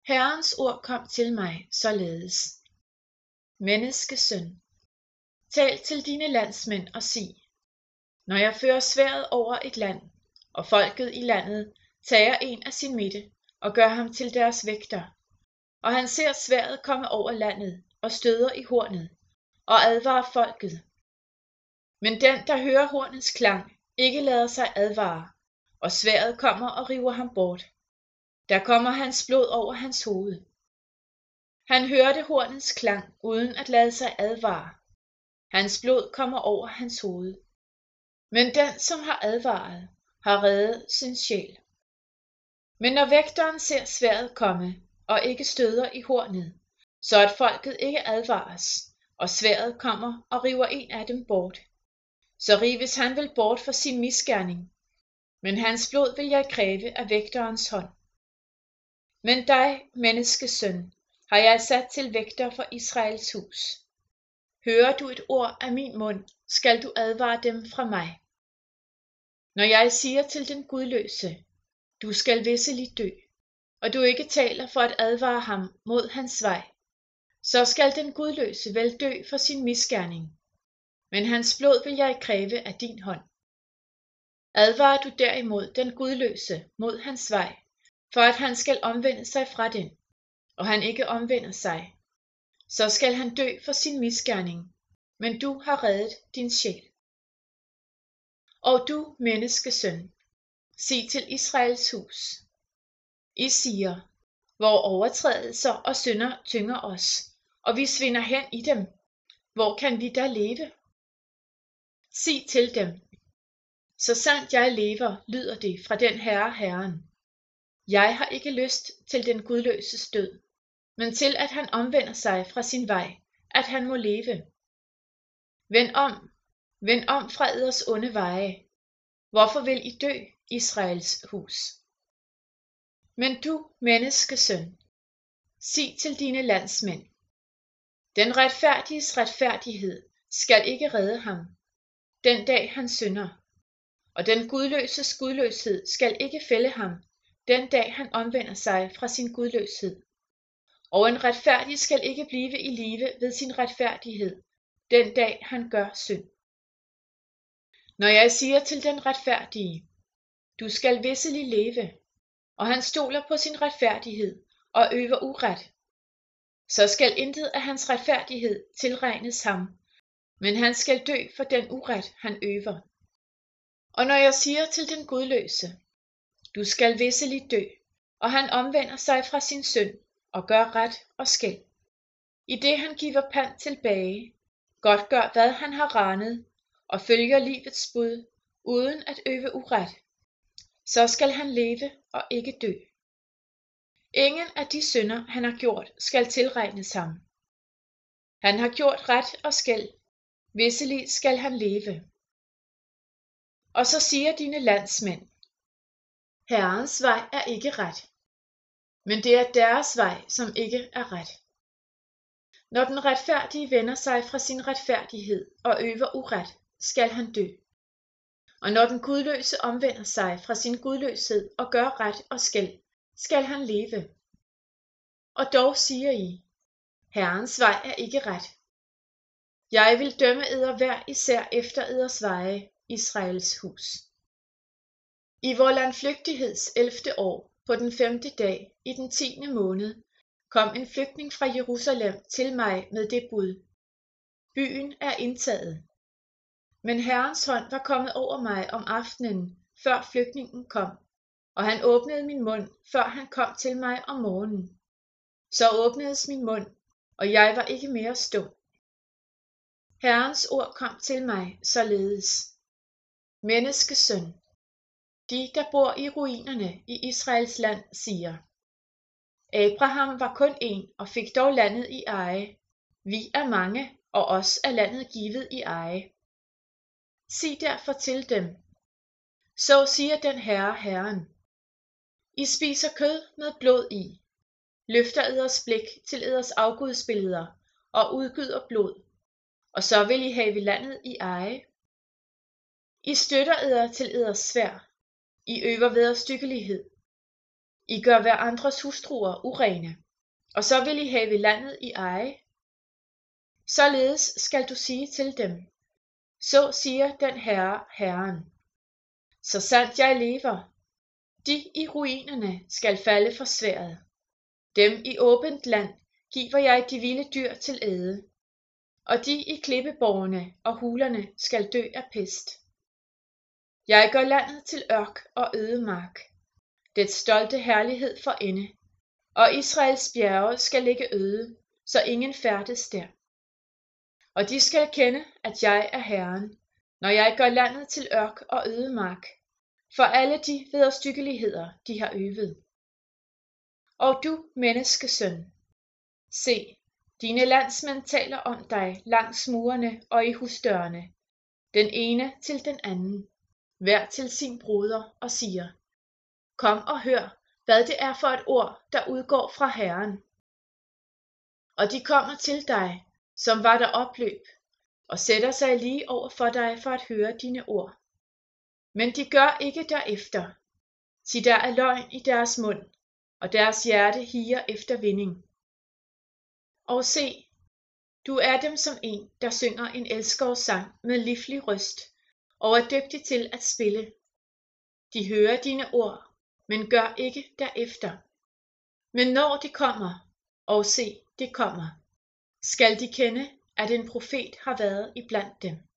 Herrens ord kom til mig således. Menneskesøn, tal til dine landsmænd og sig: når jeg fører sværdet over et land, og folket i landet tager en af sin midte og gør ham til deres vægter, og han ser sværdet komme over landet og støder i hornet og advarer folket. Men den, der hører hornets klang, ikke lader sig advare, og sværdet kommer og river ham bort. Der kommer hans blod over hans hoved. Han hørte hornets klang uden at lade sig advare. Hans blod kommer over hans hoved. Men den, som har advaret, har reddet sin sjæl. Men når vægteren ser sværdet komme og ikke støder i hornet, så at folket ikke advares, og sværdet kommer og river en af dem bort, så rives han vel bort for sin misgerning, men hans blod vil jeg kræve af vægterens hånd. Men dig, menneskesøn, har jeg sat til vægter for Israels hus. Hører du et ord af min mund, skal du advare dem fra mig. Når jeg siger til den gudløse, du skal visselig dø, og du ikke taler for at advare ham mod hans vej, så skal den gudløse vel dø for sin misgerning, men hans blod vil jeg kræve af din hånd. Advarer du derimod den gudløse mod hans vej, for at han skal omvende sig fra den, og han ikke omvender sig, så skal han dø for sin misgerning, men du har reddet din sjæl. Og du, menneskesøn, sig til Israels hus: I siger, hvor overtrædelser og synder tynger os, og vi svinder hen i dem, hvor kan vi da leve? Sig til dem: så sandt jeg lever, lyder det fra den Herre Herren. Jeg har ikke lyst til den gudløses død, men til at han omvender sig fra sin vej, at han må leve. Vend om fra eders onde veje. Hvorfor vil I dø, Israels hus? Men du, menneskesøn, sig til dine landsmænd: den retfærdiges retfærdighed skal ikke redde ham, den dag han synder, og den gudløses gudløshed skal ikke fælde ham, den dag han omvender sig fra sin gudløshed. Og en retfærdig skal ikke blive i live ved sin retfærdighed, den dag han gør synd. Når jeg siger til den retfærdige, du skal visselig leve, og han stoler på sin retfærdighed og øver uret, så skal intet af hans retfærdighed tilregnes ham, men han skal dø for den uret, han øver. Og når jeg siger til den gudløse, du skal visselig dø, og han omvender sig fra sin synd og gør ret og skel, i det han giver pant tilbage, godtgør hvad han har ranet, og følger livets bud, uden at øve uret, så skal han leve og ikke dø. Ingen af de synder, han har gjort, skal tilregnes ham. Han har gjort ret og skel, visselig skal han leve. Og så siger dine landsmænd: Herrens vej er ikke ret, men det er deres vej, som ikke er ret. Når den retfærdige vender sig fra sin retfærdighed og øver uret, skal han dø. Og når den gudløse omvender sig fra sin gudløshed og gør ret og skel, skal han leve. Og dog siger I: Herrens vej er ikke ret. Jeg vil dømme eder hver især efter eders veje, Israels hus. I vor landflygtigheds 11. år, på den 5. dag, i den 10. måned, kom en flygtning fra Jerusalem til mig med det bud: byen er indtaget. Men Herrens hånd var kommet over mig om aftenen, før flygtningen kom, og han åbnede min mund, før han kom til mig om morgenen. Så åbnedes min mund, og jeg var ikke mere stum. Herrens ord kom til mig således: menneskesøn, de, der bor i ruinerne i Israels land, siger: Abraham var kun en og fik dog landet i eje. Vi er mange, og os er landet givet i eje. Sig derfor til dem: så siger den Herre Herren: I spiser kød med blod i, løfter eders blik til eders afgudsbilleder og udgyder blod, og så vil I have landet i eje. I støtter eder til eders sværd, I øver vederstyggelighed. I gør hver andres hustruer urene, og så vil I have landet i eje. Således skal du sige til dem, så siger den Herre, Herren. Så sandt jeg lever, de i ruinerne skal falde for sværdet. Dem i åbent land giver jeg de vilde dyr til æde, og de i klippeborgene og hulerne skal dø af pest. Jeg gør landet til ørk og ødemark, dets stolte herlighed for ende, og Israels bjerge skal ligge øde, så ingen færdes der. Og de skal kende, at jeg er Herren, når jeg gør landet til ørk og ødemark, for alle de vederstyggeligheder, de har øvet. Og du, menneskesøn, se, dine landsmænd taler om dig langs murene og i husdørene, den ene til den anden, hver til sin broder, og siger, kom og hør, hvad det er for et ord, der udgår fra Herren. Og de kommer til dig, som var der opløb, og sætter sig lige over for dig for at høre dine ord. Men de gør ikke derefter, til der er løgn i deres mund, og deres hjerte higer efter vinding. Og se, du er dem som en, der synger en elskovssang med livlig røst, og er dygtig til at spille. De hører dine ord, men gør ikke derefter. Men når det kommer, og se, det kommer, skal de kende, at en profet har været iblandt dem.